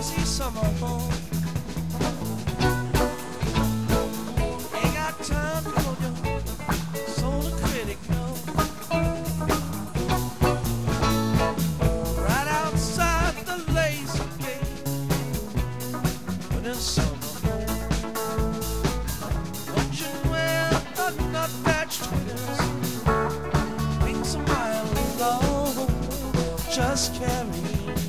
lazy summer home. Ain't got time to hold your soul a critic, no. Right outside the lazy gate, but in summer home. Don't you wear a nut patch twitters, wings a mile long, just carry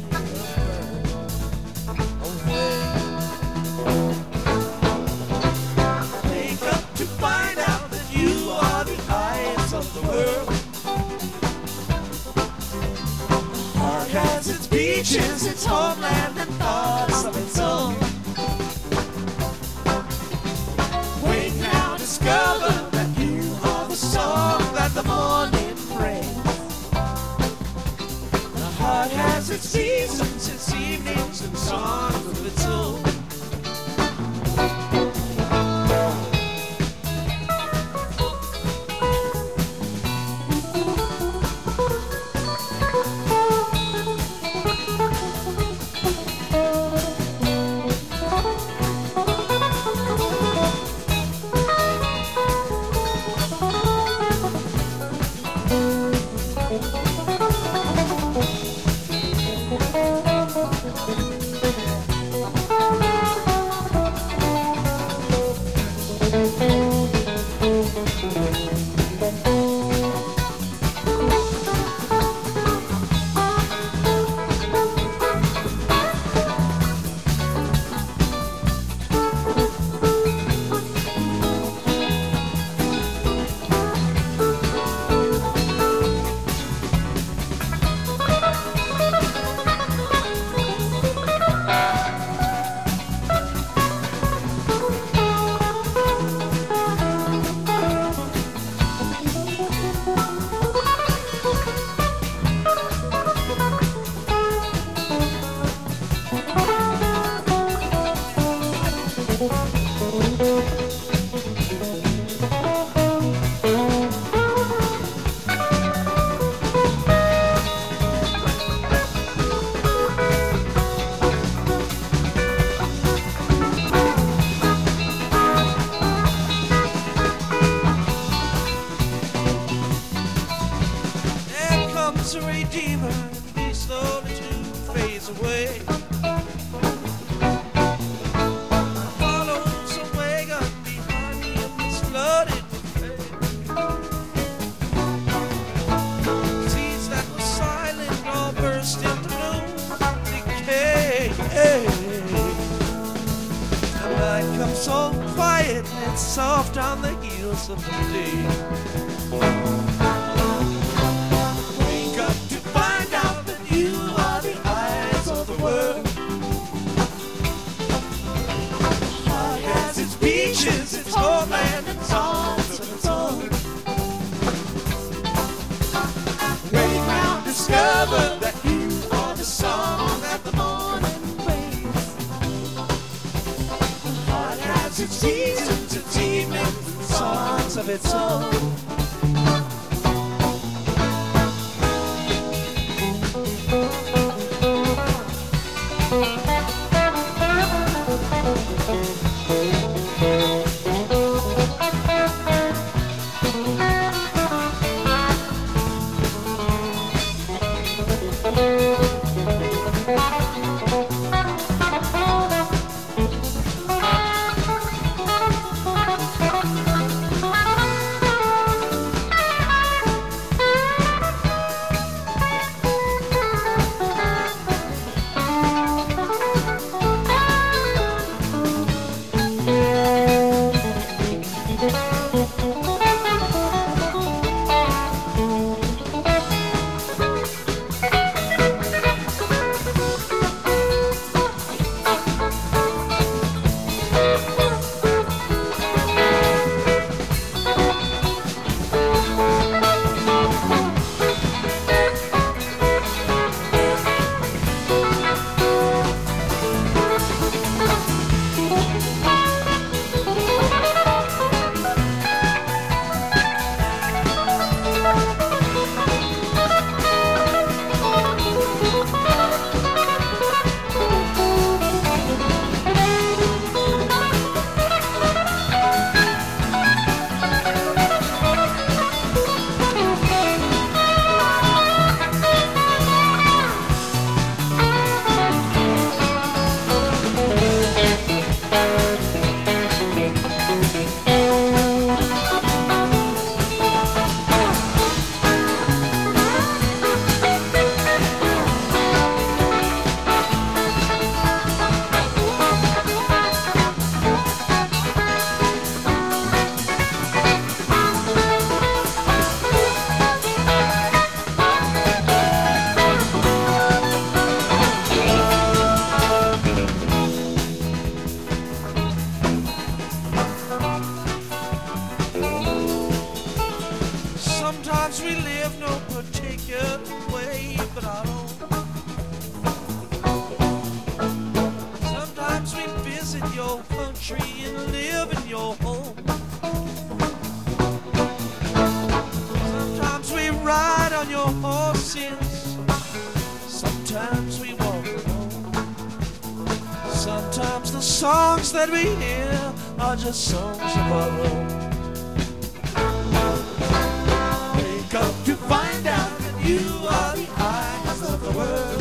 beaches, its homeland and thoughts of its own. Wake now, discover that you are the song that the morning brings. The heart has its seasons, its evenings and songs of its own. A redeemer, be slowly to phase away. Follows a wagon behind me and it's flooded with fate. Seeds that were silent all burst into bloom, decay. The night comes so quiet and it's soft on the heels of the day. Its homeland and songs of its own. Wake now, discover that you are the song that the morning brings. The heart has its seasons, its evenings, and songs of its own. tree and live in your home. Sometimes we ride on your horses, sometimes we walk alone. Sometimes the songs that we hear are just songs of our own. Wake up to find out that you are the eyes of the world.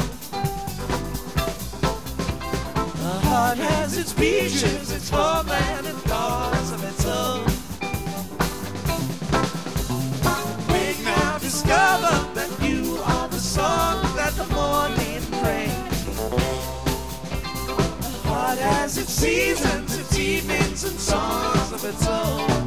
A heart has its beaches, its homeland, and thoughts of its own. Wake now, discover that you are the song that the morning brings. A heart has its seasons, its evenings, and songs of its own.